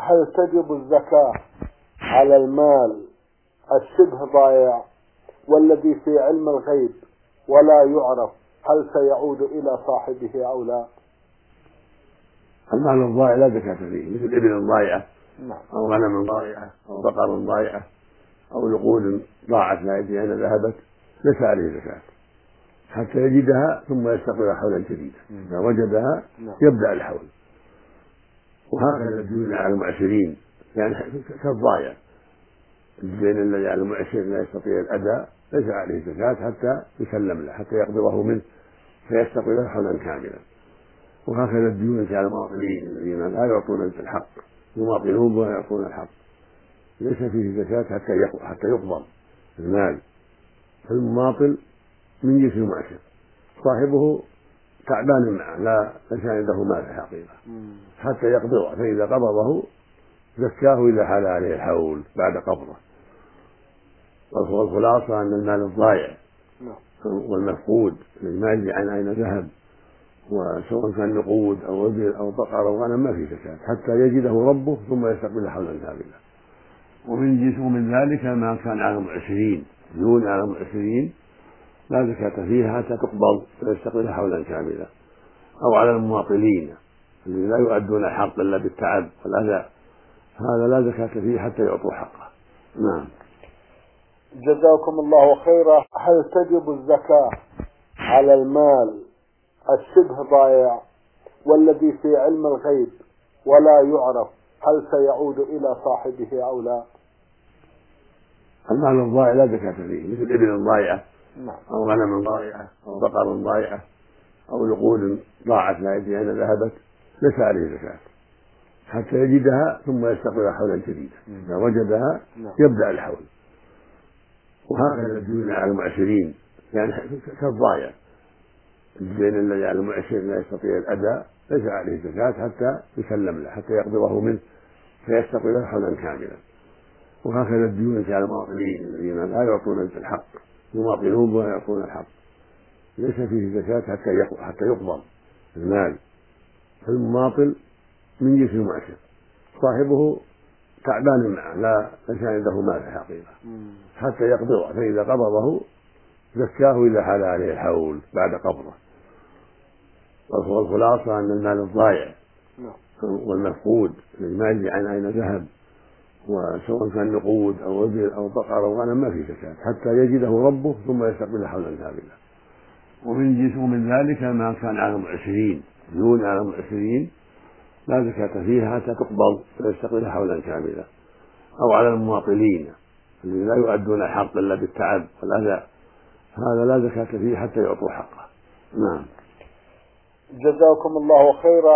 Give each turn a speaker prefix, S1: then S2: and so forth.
S1: هل تجب الزكاة على المال الشبه ضائع والذي في علم الغيب ولا يعرف هل سيعود إلى صاحبه أو لا؟
S2: المال الضائع لا زكاة فيه، مثل الإبل ضائعة أو غنم ضائعة أو بقر ضائعة أو نقود ضاعت لا يدري أين ذهبت، ليس عليه زكاة حتى يجدها ثم يستقبل حولا جديدا. إذا وجدها يبدأ الحول. وهكذا الديون على المعسرين، يعني كالضائع، الدين الذي على المعسر لا يستطيع الأداء ليس عليه زكاة حتى يسلم له، حتى يقبضه منه فيستقبل حولا كاملا. وهكذا الديون على المواطنين الذين لا يعطون الحق، يماطلون ولا يعطون الحق، ليس فيه زكاة حتى يقبض المال. فالمماطل من جنس المعسر، صاحبه تعبان معه، ليس عنده مال حقيقة حتى يقبضه، فإذا قبضه زكاه إذا حال عليه الحول بعد قبضه. والخلاصة أن المال الضائع والمفقود الذي ما يدري عن أين ذهب، وسواء كان نقود أو إبل أو بقر أو غنم، ما في زكاة حتى يجده ربه ثم يستقبل حولا كاملا. ومن ذلك ما كان على المعسرين، ديون على المعسرين لا زكاة فيها حتى تقبض ويستقبل حولا كاملا. أو على المماطلين الذين لا يؤدون الحق إلا بالتعب والأذى، هذا لا زكاة فيه حتى يعطوا حقه. نعم.
S1: جزاكم الله خيرا. هل تجب الزكاة على المال الشبه ضائع والذي في علم الغيب ولا يعرف هل سيعود إلى صاحبه أو لا؟
S2: المال الضائع لا زكاة فيه، مثل الإبل ضائعة أو غنم ضائعة أو بقر ضائعة أو نقود ضاعت لا يدري أين ذهبت، ليس عليه زكاة حتى يجدها ثم يستقبل حولا جديدا. إذا وجدها يبدأ الحول. وهكذا الديون على المعسرين، يعني كالضائع، الدين الذي على المعسر لا يستطيع الأداء ليس عليه زكاة حتى يسلم له، حتى يقبضه منه فيستقبل حولا كاملا. وهكذا الديون على المواطنين الذين لا يعطون الحق، يماطلون ولا يعطون الحق، ليس فيه زكاة حتى يقبض المال. فالمماطل من جنس المعسر، صاحبه تعبان معه، ليس عنده مال حقيقة حتى يقبضه، فإذا قبضه زكاه إذا حال عليه الحول بعد قبضه. والخلاصة أن المال الضائع والمفقود الذي ما يدري عن أين ذهب، وسواء كان نقود أو إبل أو بقر أو غنم، ما في زكاة حتى يجده ربه ثم يستقبل حولا كاملا. ومن ذلك ما كان على المعسرين، ديون على المعسرين لا زكاة فيها حتى تقبض ويستقبل حولا كاملا. أو على المماطلين الذين لا يؤدون الحق إلا بالتعب والأذى، هذا لا زكاة فيه حتى يعطوا حقه. نعم.
S1: جزاكم الله خيرا.